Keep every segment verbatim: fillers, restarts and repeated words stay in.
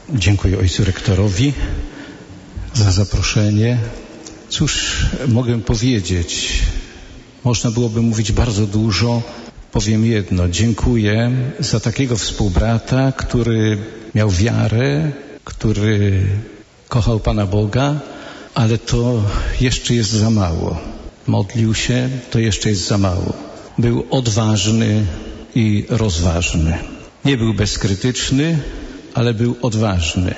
Dziękuję ojcu rektorowi za zaproszenie. Cóż mogę powiedzieć? Można byłoby mówić bardzo dużo. Powiem jedno. Dziękuję za takiego współbrata, który miał wiarę, który kochał Pana Boga, ale to jeszcze jest za mało. Modlił się, to jeszcze jest za mało. Był odważny i rozważny. Nie był bezkrytyczny, ale był odważny.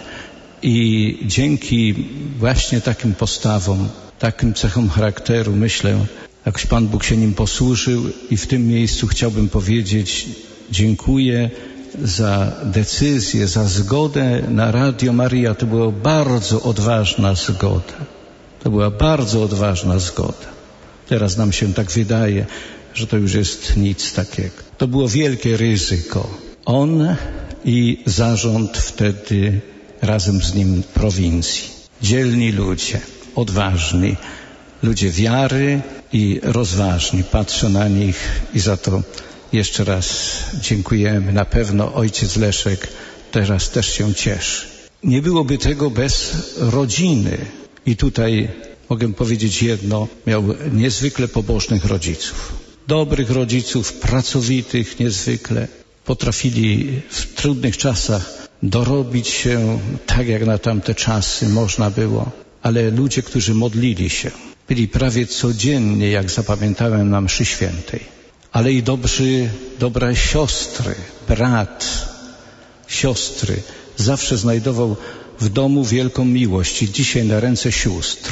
I dzięki właśnie takim postawom, takim cechom charakteru, myślę, jakoś Pan Bóg się nim posłużył i w tym miejscu chciałbym powiedzieć dziękuję za decyzję, za zgodę na Radio Maria. To była bardzo odważna zgoda. To była bardzo odważna zgoda. Teraz nam się tak wydaje, że to już jest nic takiego. To było wielkie ryzyko. On i zarząd wtedy razem z nim prowincji. Dzielni ludzie, odważni, ludzie wiary i rozważni. Patrzę na nich i za to jeszcze raz dziękujemy. Na pewno ojciec Leszek teraz też się cieszy. Nie byłoby tego bez rodziny. I tutaj mogę powiedzieć jedno, miał niezwykle pobożnych rodziców. Dobrych rodziców, pracowitych niezwykle. Potrafili w trudnych czasach dorobić się tak, jak na tamte czasy można było. Ale ludzie, którzy modlili się, byli prawie codziennie, jak zapamiętałem, na mszy świętej. Ale i dobrzy, dobre siostry, brat, siostry. Zawsze znajdował w domu wielką miłość. I dzisiaj na ręce sióstr,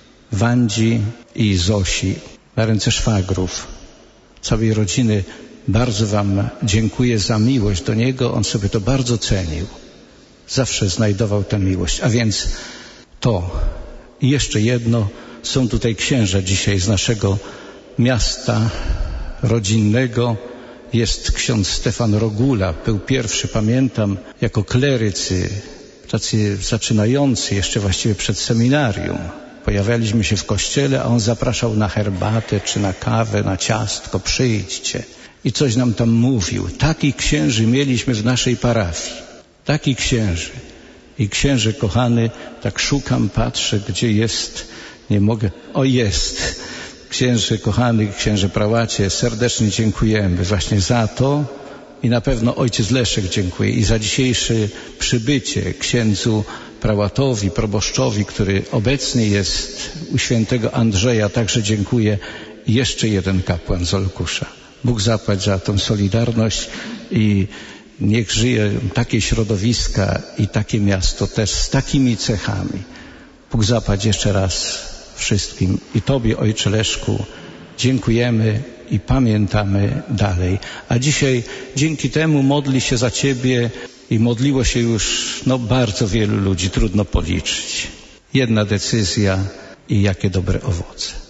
Wandzi i Zosi, na ręce szwagrów, całej rodziny, bardzo wam dziękuję za miłość do niego. On sobie to bardzo cenił. Zawsze znajdował tę miłość. A więc to. I jeszcze jedno. Są tutaj księża dzisiaj z naszego miasta rodzinnego. Jest ksiądz Stefan Rogula. Był pierwszy, pamiętam, jako klerycy, tacy zaczynający, jeszcze właściwie przed seminarium. Pojawialiśmy się w kościele, a on zapraszał na herbatę, czy na kawę, na ciastko. Przyjdźcie. I coś nam tam mówił. Takich księży mieliśmy w naszej parafii. Takich księży. I księże kochany, tak szukam, patrzę, gdzie jest, nie mogę. O, jest. Księże kochany, księże prałacie, serdecznie dziękujemy właśnie za to i na pewno ojciec Leszek dziękuję i za dzisiejsze przybycie księdzu prałatowi, proboszczowi, który obecnie jest u świętego Andrzeja, także dziękuję. I jeszcze jeden kapłan z Olkusza. Bóg zapłać za tą solidarność i niech żyje takie środowiska i takie miasto też z takimi cechami. Bóg zapłać jeszcze raz wszystkim i Tobie, ojcze Leszku, dziękujemy i pamiętamy dalej. A dzisiaj dzięki temu modli się za Ciebie i modliło się już no, bardzo wielu ludzi, trudno policzyć. Jedna decyzja i jakie dobre owoce.